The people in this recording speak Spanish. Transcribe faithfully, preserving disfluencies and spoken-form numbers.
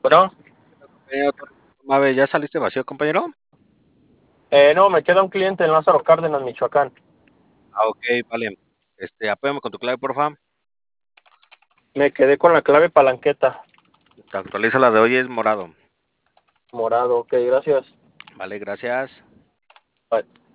Bueno, Compañero Mabe, ¿ya saliste vacío, compañero? eh, no, me queda un cliente en Lázaro Cárdenas, Michoacán. Ah, ok, vale. Este, apóyame con tu clave, porfa. Me quedé con la clave palanqueta. Te actualiza la de hoy, es morado. Morado, ok, gracias. Vale, gracias. Bye.